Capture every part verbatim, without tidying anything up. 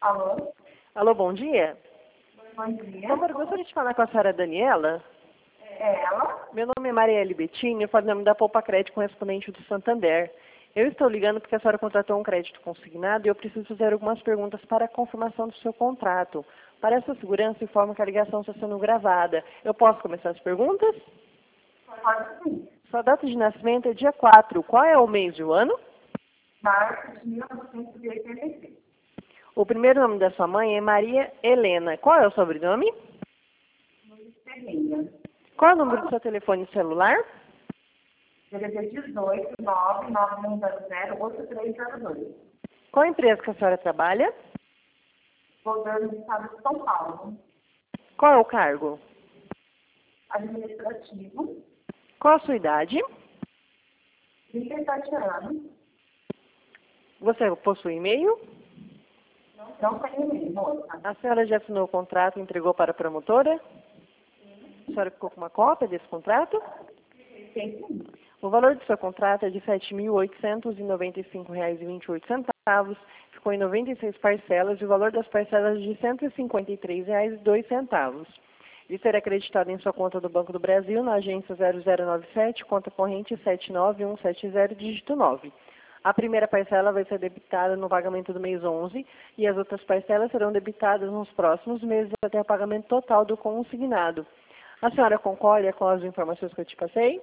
Alô? Alô, bom dia. Bom dia. Por favor, gostaria de falar com a senhora Daniela. É ela? Meu nome é Marielle Bettini, eu falo em nome da Poupa Crédito correspondente do Santander. Eu estou ligando porque a senhora contratou um crédito consignado e eu preciso fazer algumas perguntas para a confirmação do seu contrato. Para essa segurança, informo que a ligação está sendo gravada. Eu posso começar as perguntas? Pode sim. Sua data de nascimento é dia quatro. Qual é o mês e o ano? Março de mil novecentos e oitenta e seis. O primeiro nome da sua mãe é Maria Helena. Qual é o sobrenome? Luiz Ferreira. Qual é o número do seu telefone celular? D D D dezoito, nove nove um zero zero, oito três zero dois. Qual a empresa que a senhora trabalha? Governo do Estado de São Paulo. Qual é o cargo? Administrativo. Qual a sua idade? trinta e sete anos. Você possui e-mail? Não tem e-mail, moça. A senhora já assinou o contrato e entregou para a promotora? A senhora ficou com uma cópia desse contrato? Tem sim. O valor do seu contrato é de sete mil oitocentos e noventa e cinco reais e vinte e oito centavos, ficou em noventa e seis parcelas e o valor das parcelas é de cento e cinquenta e três reais e dois centavos. Ele será acreditado em sua conta do Banco do Brasil, na agência zero zero nove sete, conta corrente sete nove um sete zero, dígito nove. A primeira parcela vai ser debitada no pagamento do mês onze e as outras parcelas serão debitadas nos próximos meses até o pagamento total do consignado. A senhora concorda com as informações que eu te passei?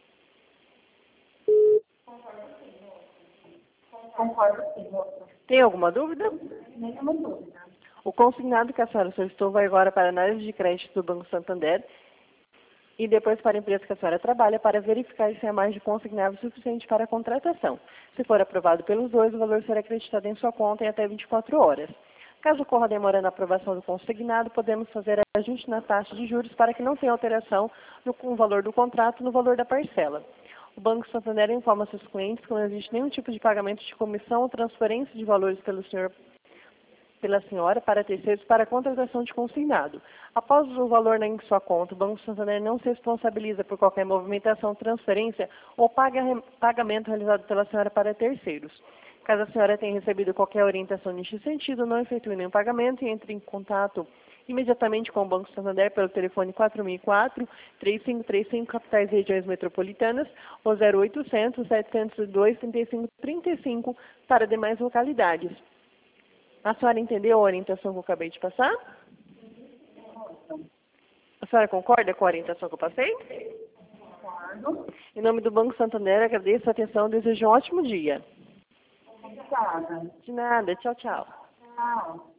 Concordo sim, moça. Tem alguma dúvida? Nenhuma dúvida. O consignado que a senhora solicitou vai agora para a análise de crédito do Banco Santander e depois para a empresa que a senhora trabalha para verificar se é mais de consignável suficiente para a contratação. Se for aprovado pelos dois, o valor será acreditado em sua conta em até vinte e quatro horas. Caso ocorra demora na aprovação do consignado, podemos fazer ajuste na taxa de juros para que não tenha alteração no com o valor do contrato no valor da parcela. O Banco Santander informa seus clientes que não existe nenhum tipo de pagamento de comissão ou transferência de valores pelo senhor pela senhora para terceiros para a contratação de consignado. Após o valor em sua conta, o Banco Santander não se responsabiliza por qualquer movimentação, transferência ou paga, pagamento realizado pela senhora para terceiros. Caso a senhora tenha recebido qualquer orientação neste sentido, não efetue nenhum pagamento e entre em contato imediatamente com o Banco Santander pelo telefone quatro mil e quatro, três cinco três cinco, capitais e regiões metropolitanas, ou zero oitocentos, setecentos e dois, trinta e cinco trinta e cinco para demais localidades. A senhora entendeu a orientação que eu acabei de passar? A senhora concorda com a orientação que eu passei? Concordo. Em nome do Banco Santander, agradeço a atenção e desejo um ótimo dia. Obrigada. De nada. Tchau, tchau. Tchau.